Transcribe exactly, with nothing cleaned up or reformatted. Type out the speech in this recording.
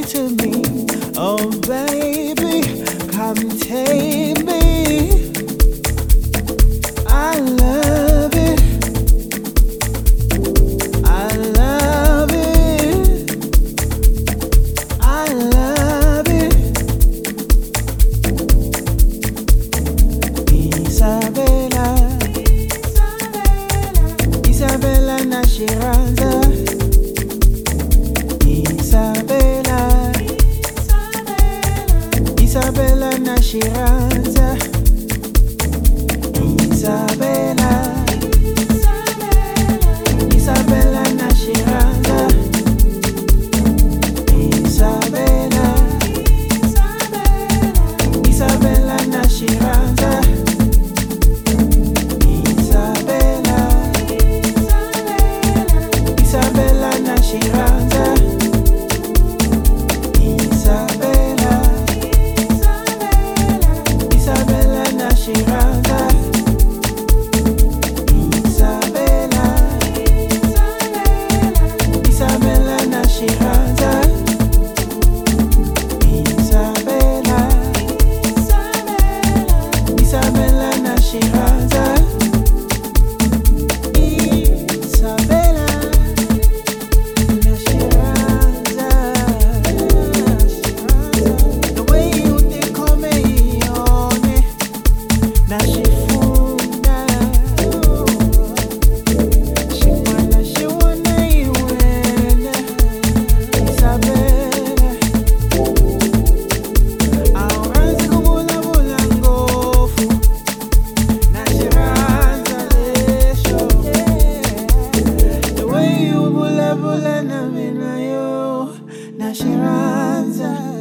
to me. Oh baby, come take me. I love it. I love it. I love it. Isabella, Isabella Nashiranza. Isabella, Isabella Nashiranza. Isabella, Isabella Nashiranza. Isabella, Isabella Nashiranza. Isabella, Isabella Nashiranza. Isabella, Isabella Nashiranza. Isabella, Isabella Nashiranza. Isabella, Isabella Nashiranza. Isabella Nashiranza. The way you think of me, Nashifunda. She wanna, she wanna you and Isabella. Auranzi kubula bula ngofu. Nashiranza lesho. The way you bula bula na mina yo. Nashiranza.